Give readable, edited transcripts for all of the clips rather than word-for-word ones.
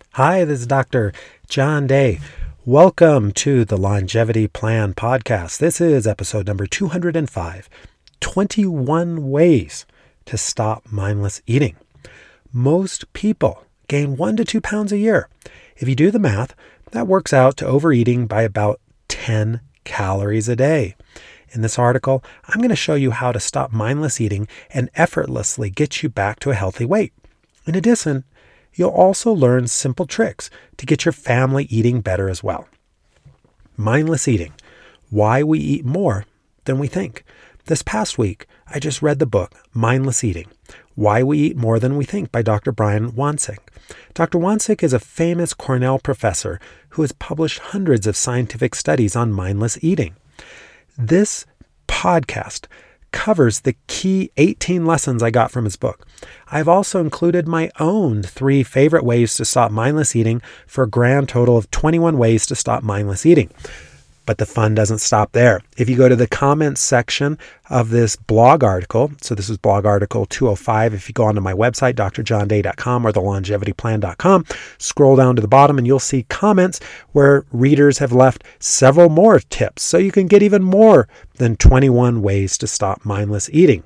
Hi, this is Dr. John Day. Welcome to the Longevity Plan Podcast. This is episode number 205, 21 Ways to Stop Mindless Eating. Most people gain 1 to 2 pounds a year. If you do the math, that works out to overeating by about 10 calories a day. In this article, I'm going to show you how to stop mindless eating and effortlessly get you back to a healthy weight. In addition, you'll also learn simple tricks to get your family eating better as well. Mindless eating, why we eat more than we think. This past week, I just read the book, Mindless Eating, Why We Eat More Than We Think by Dr. Brian Wansink. Dr. Wansink is a famous Cornell professor who has published hundreds of scientific studies on mindless eating. This podcast covers the key 18 lessons I got from his book. I've also included my own 3 favorite ways to stop mindless eating for a grand total of 21 ways to stop mindless eating. But the fun doesn't stop there. If you go to the comments section of this blog article, so this is blog article 205, if you go onto my website, drjohnday.com or thelongevityplan.com, scroll down to the bottom and you'll see comments where readers have left several more tips, so you can get even more than 21 ways to stop mindless eating.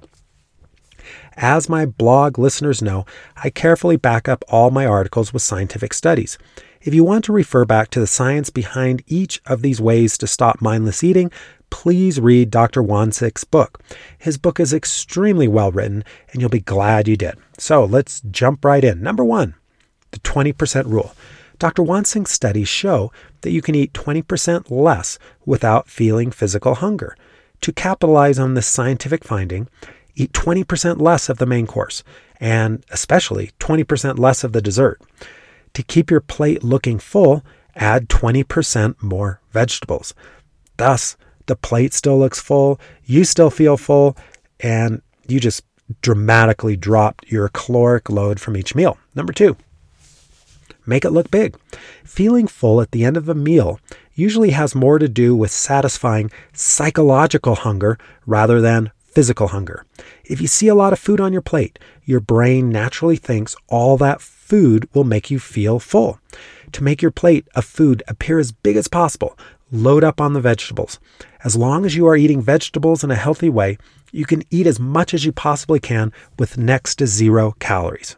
As my blog listeners know, I carefully back up all my articles with scientific studies. If you want to refer back to the science behind each of these ways to stop mindless eating, please read Dr. Wansink's book. His book is extremely well written, and you'll be glad you did. So let's jump right in. Number 1, the 20% rule. Dr. Wansink's studies show that you can eat 20% less without feeling physical hunger. To capitalize on this scientific finding, eat 20% less of the main course, and especially 20% less of the dessert. To keep your plate looking full, add 20% more vegetables. Thus, the plate still looks full, you still feel full, and you just dramatically dropped your caloric load from each meal. Number 2, make it look big. Feeling full at the end of a meal usually has more to do with satisfying psychological hunger rather than physical hunger. If you see a lot of food on your plate, your brain naturally thinks all that food will make you feel full. To make your plate of food appear as big as possible, load up on the vegetables. As long as you are eating vegetables in a healthy way, you can eat as much as you possibly can with next to 0 calories.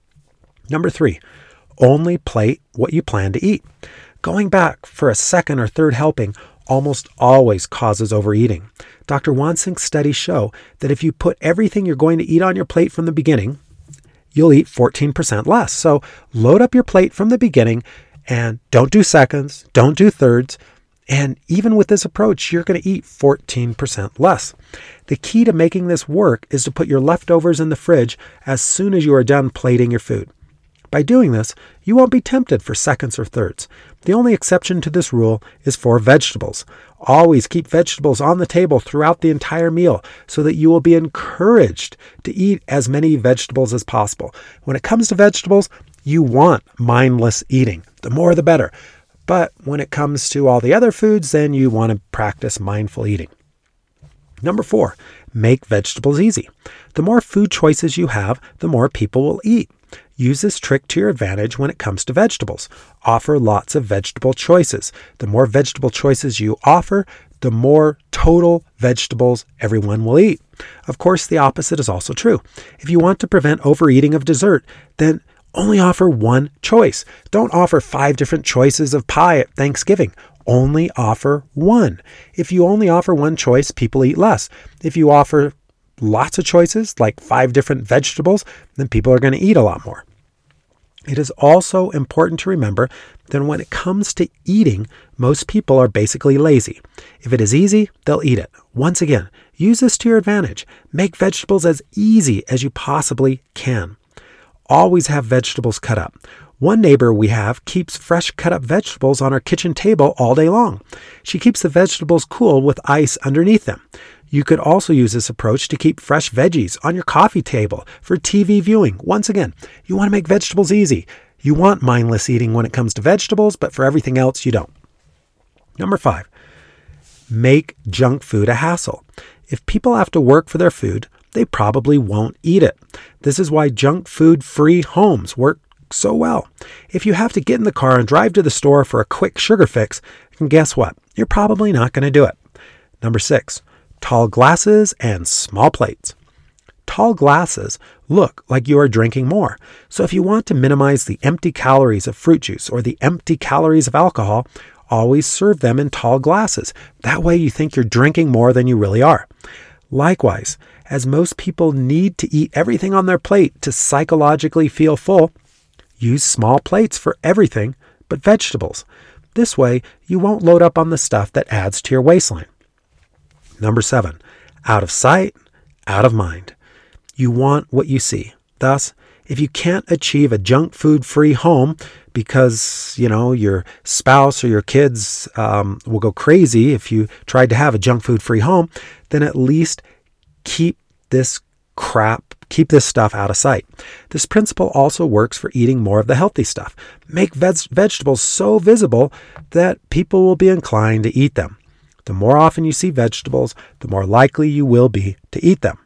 Number 3, only plate what you plan to eat. Going back for a second or third helping almost always causes overeating. Dr. Wansink's studies show that if you put everything you're going to eat on your plate from the beginning, you'll eat 14% less. So load up your plate from the beginning and don't do seconds, don't do thirds. And even with this approach, you're going to eat 14% less. The key to making this work is to put your leftovers in the fridge as soon as you are done plating your food. By doing this, you won't be tempted for seconds or thirds. The only exception to this rule is for vegetables. Always keep vegetables on the table throughout the entire meal so that you will be encouraged to eat as many vegetables as possible. When it comes to vegetables, you want mindless eating. The more the better. But when it comes to all the other foods, then you want to practice mindful eating. Number 4, make vegetables easy. The more food choices you have, the more people will eat. Use this trick to your advantage when it comes to vegetables. Offer lots of vegetable choices. The more vegetable choices you offer, the more total vegetables everyone will eat. Of course, the opposite is also true. If you want to prevent overeating of dessert, then only offer one choice. Don't offer 5 different choices of pie at Thanksgiving. Only offer one. If you only offer one choice, people eat less. If you offer lots of choices, like 5 different vegetables, then people are going to eat a lot more. It is also important to remember that when it comes to eating, most people are basically lazy. If it is easy, they'll eat it. Once again, use this to your advantage. Make vegetables as easy as you possibly can. Always have vegetables cut up. One neighbor we have keeps fresh cut up vegetables on her kitchen table all day long. She keeps the vegetables cool with ice underneath them. You could also use this approach to keep fresh veggies on your coffee table for TV viewing. Once again, you want to make vegetables easy. You want mindless eating when it comes to vegetables, but for everything else, you don't. Number 5, make junk food a hassle. If people have to work for their food, they probably won't eat it. This is why junk food-free homes work so well. If you have to get in the car and drive to the store for a quick sugar fix, and guess what? You're probably not going to do it. Number 6, tall glasses and small plates. Tall glasses look like you are drinking more. So if you want to minimize the empty calories of fruit juice or the empty calories of alcohol, always serve them in tall glasses. That way you think you're drinking more than you really are. Likewise, as most people need to eat everything on their plate to psychologically feel full, use small plates for everything but vegetables. This way, you won't load up on the stuff that adds to your waistline. Number 7, out of sight, out of mind. You want what you see. Thus, if you can't achieve a junk food free home because, your spouse or your kids will go crazy if you tried to have a junk food free home, then at least keep this stuff out of sight. This principle also works for eating more of the healthy stuff. Make vegetables so visible that people will be inclined to eat them. The more often you see vegetables, the more likely you will be to eat them.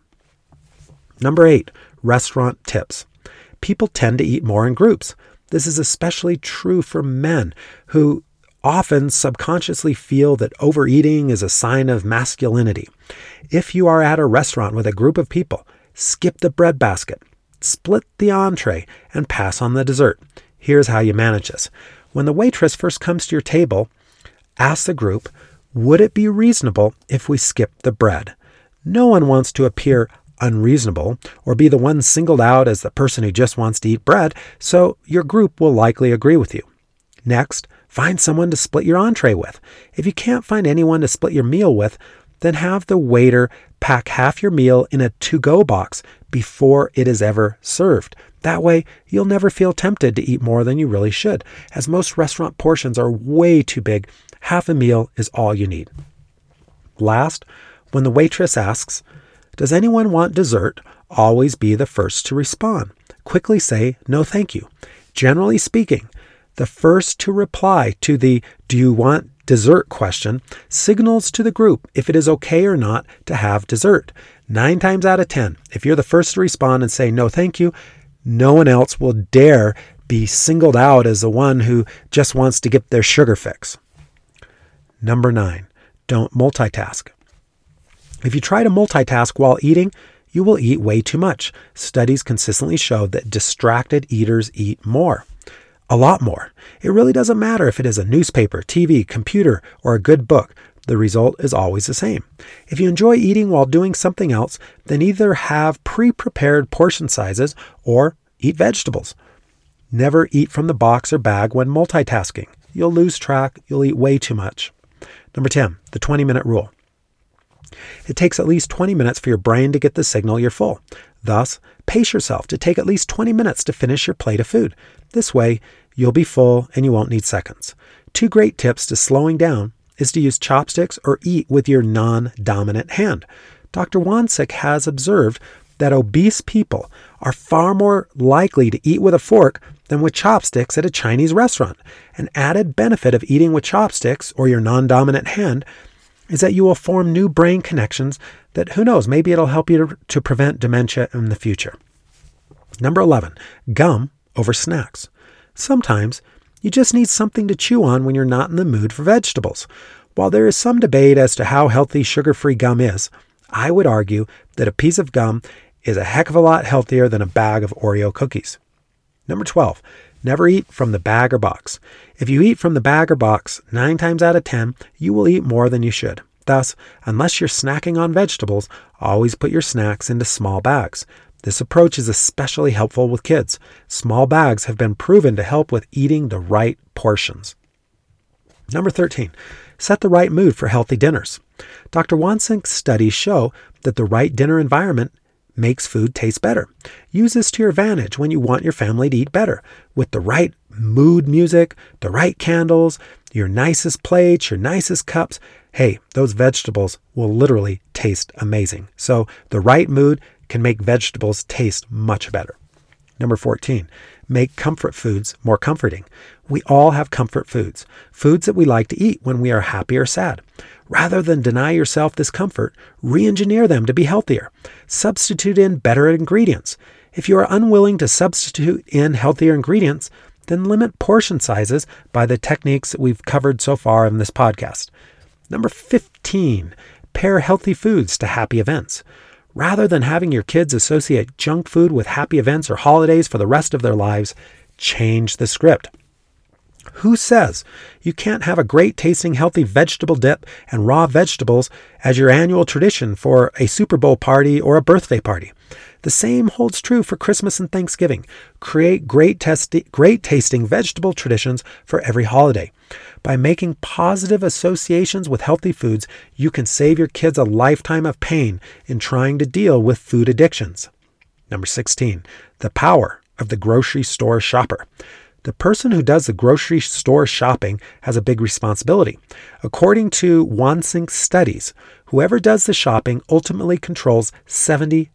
Number 8, restaurant tips. People tend to eat more in groups. This is especially true for men who often subconsciously feel that overeating is a sign of masculinity. If you are at a restaurant with a group of people, skip the bread basket, split the entree, and pass on the dessert. Here's how you manage this. When the waitress first comes to your table, ask the group, would it be reasonable if we skipped the bread? No one wants to appear unreasonable or be the one singled out as the person who just wants to eat bread, so your group will likely agree with you. Next, find someone to split your entree with. If you can't find anyone to split your meal with, then have the waiter pack half your meal in a to-go box before it is ever served. That way, you'll never feel tempted to eat more than you really should. As most restaurant portions are way too big, half a meal is all you need. Last, when the waitress asks, does anyone want dessert? Always be the first to respond. Quickly say, no thank you. Generally speaking, the first to reply to the do you want dessert question signals to the group if it is okay or not to have dessert. 9 times out of 10, if you're the first to respond and say no thank you, no one else will dare be singled out as the one who just wants to get their sugar fix. Number 9, don't multitask. If you try to multitask while eating, you will eat way too much. Studies consistently show that distracted eaters eat more. A lot more. It really doesn't matter if it is a newspaper, TV, computer, or a good book. The result is always the same. If you enjoy eating while doing something else, then either have pre-prepared portion sizes or eat vegetables. Never eat from the box or bag when multitasking. You'll lose track. You'll eat way too much. Number 10, the 20-minute rule. It takes at least 20 minutes for your brain to get the signal you're full. Thus, pace yourself to take at least 20 minutes to finish your plate of food. This way, you'll be full and you won't need seconds. 2 great tips to slowing down is to use chopsticks or eat with your non-dominant hand. Dr. Wansink has observed that obese people are far more likely to eat with a fork than with chopsticks at a Chinese restaurant. An added benefit of eating with chopsticks or your non-dominant hand is that you will form new brain connections that, who knows, maybe it'll help you to prevent dementia in the future. Number 11, gum over snacks. Sometimes you just need something to chew on when you're not in the mood for vegetables. While there is some debate as to how healthy sugar-free gum is, I would argue that a piece of gum is a heck of a lot healthier than a bag of Oreo cookies. Number 12, never eat from the bag or box. If you eat from the bag or box, 9 times out of 10, you will eat more than you should. Thus, unless you're snacking on vegetables, always put your snacks into small bags. This approach is especially helpful with kids. Small bags have been proven to help with eating the right portions. Number 13, set the right mood for healthy dinners. Dr. Wansink's studies show that the right dinner environment makes food taste better. Use this to your advantage when you want your family to eat better. With the right mood music, the right candles, your nicest plates, your nicest cups, hey, those vegetables will literally taste amazing. So the right mood can make vegetables taste much better. Number 14, make comfort foods more comforting. We all have comfort foods, foods that we like to eat when we are happy or sad. Rather than deny yourself this comfort, re-engineer them to be healthier. Substitute in better ingredients. If you are unwilling to substitute in healthier ingredients, then limit portion sizes by the techniques that we've covered so far in this podcast. Number 15, pair healthy foods to happy events. Rather than having your kids associate junk food with happy events or holidays for the rest of their lives, change the script. Who says you can't have a great tasting healthy vegetable dip and raw vegetables as your annual tradition for a Super Bowl party or a birthday party? The same holds true for Christmas and Thanksgiving. Create great tasting vegetable traditions for every holiday. By making positive associations with healthy foods, you can save your kids a lifetime of pain in trying to deal with food addictions. Number 16, the power of the grocery store shopper. The person who does the grocery store shopping has a big responsibility. According to Wansink studies, whoever does the shopping ultimately controls 72%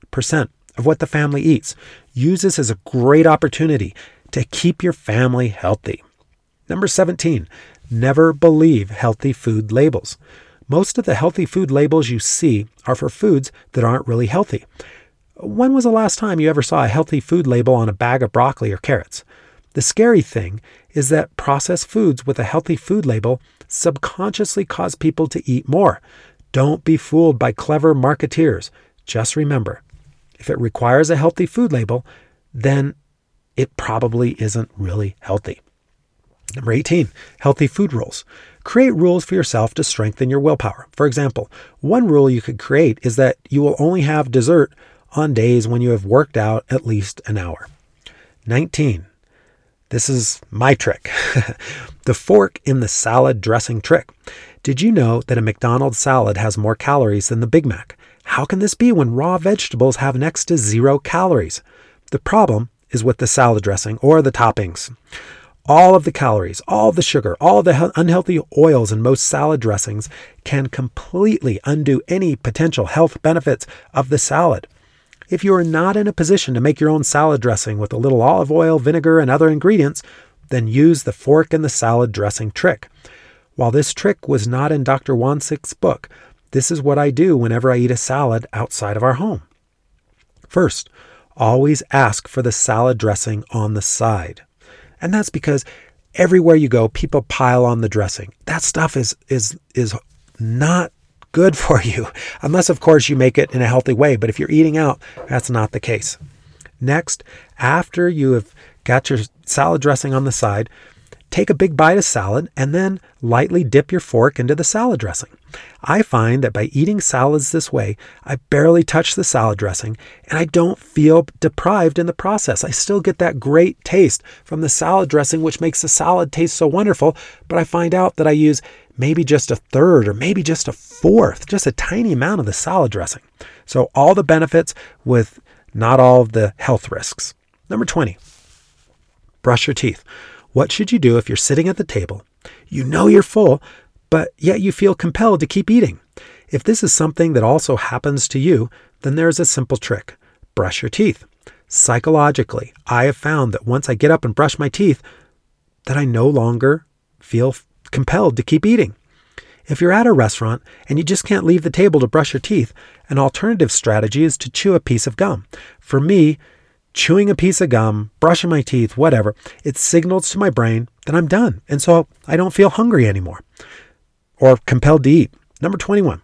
of what the family eats. Use this as a great opportunity to keep your family healthy. Number 17, never believe healthy food labels. Most of the healthy food labels you see are for foods that aren't really healthy. When was the last time you ever saw a healthy food label on a bag of broccoli or carrots? The scary thing is that processed foods with a healthy food label subconsciously cause people to eat more. Don't be fooled by clever marketeers. Just remember, if it requires a healthy food label, then it probably isn't really healthy. Number 18, healthy food rules. Create rules for yourself to strengthen your willpower. For example, one rule you could create is that you will only have dessert on days when you have worked out at least an hour. 19, this is my trick. The fork in the salad dressing trick. Did you know that a McDonald's salad has more calories than the Big Mac? How can this be when raw vegetables have next to 0 calories? The problem is with the salad dressing or the toppings. All of the calories, all the sugar, all the unhealthy oils in most salad dressings can completely undo any potential health benefits of the salad. If you are not in a position to make your own salad dressing with a little olive oil, vinegar, and other ingredients, then use the fork in the salad dressing trick. While this trick was not in Dr. Wansick's book, this is what I do whenever I eat a salad outside of our home. First, always ask for the salad dressing on the side. And that's because everywhere you go, people pile on the dressing. That stuff is not good for you, unless, of course, you make it in a healthy way. But if you're eating out, that's not the case. Next, after you have got your salad dressing on the side, take a big bite of salad and then lightly dip your fork into the salad dressing. I find that by eating salads this way, I barely touch the salad dressing and I don't feel deprived in the process. I still get that great taste from the salad dressing, which makes the salad taste so wonderful, but I find out that I use maybe just a third or maybe just a fourth, just a tiny amount of the salad dressing. So all the benefits with not all of the health risks. Number 20, brush your teeth. What should you do if you're sitting at the table? You know you're full, but yet you feel compelled to keep eating. If this is something that also happens to you, then there's a simple trick. Brush your teeth. Psychologically, I have found that once I get up and brush my teeth, that I no longer feel compelled to keep eating. If you're at a restaurant and you just can't leave the table to brush your teeth, an alternative strategy is to chew a piece of gum. For me, chewing a piece of gum, brushing my teeth, whatever, it signals to my brain that I'm done. And so I don't feel hungry anymore or compelled to eat. Number 21,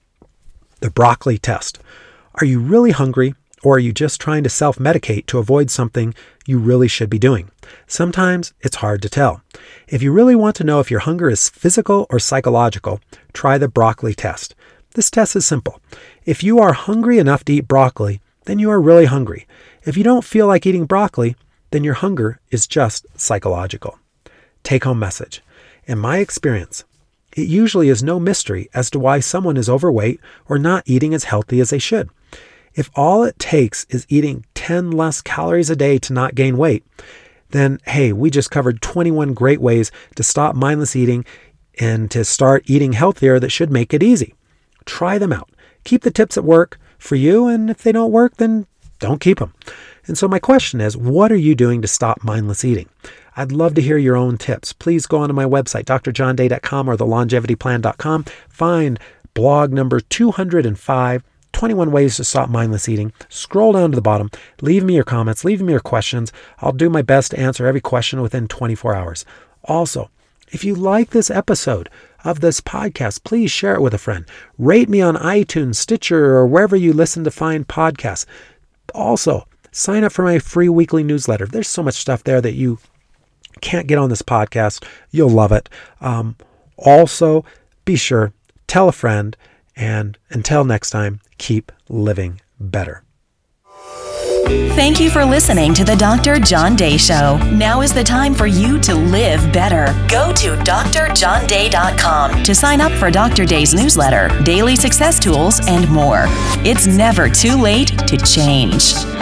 the broccoli test. Are you really hungry, or are you just trying to self-medicate to avoid something you really should be doing? Sometimes it's hard to tell. If you really want to know if your hunger is physical or psychological, try the broccoli test. This test is simple. If you are hungry enough to eat broccoli, then you are really hungry. If you don't feel like eating broccoli, then your hunger is just psychological. Take-home message. In my experience, it usually is no mystery as to why someone is overweight or not eating as healthy as they should. If all it takes is eating 10 less calories a day to not gain weight, then hey, we just covered 21 great ways to stop mindless eating and to start eating healthier that should make it easy. Try them out. Keep the tips that work for you, and if they don't work, then don't keep them. And so my question is, what are you doing to stop mindless eating? I'd love to hear your own tips. Please go onto my website, drjohnday.com or thelongevityplan.com. Find blog number 205, 21 Ways to Stop Mindless Eating. Scroll down to the bottom. Leave me your comments. Leave me your questions. I'll do my best to answer every question within 24 hours. Also, if you like this episode of this podcast, please share it with a friend. Rate me on iTunes, Stitcher, or wherever you listen to find podcasts. Also, sign up for my free weekly newsletter. There's so much stuff there that you can't get on this podcast. You'll love it. Also, be sure, tell a friend, and until next time, keep living better. Thank you for listening to the Dr. John Day Show. Now is the time for you to live better. Go to drjohnday.com to sign up for Dr. Day's newsletter, daily success tools, and more. It's never too late to change.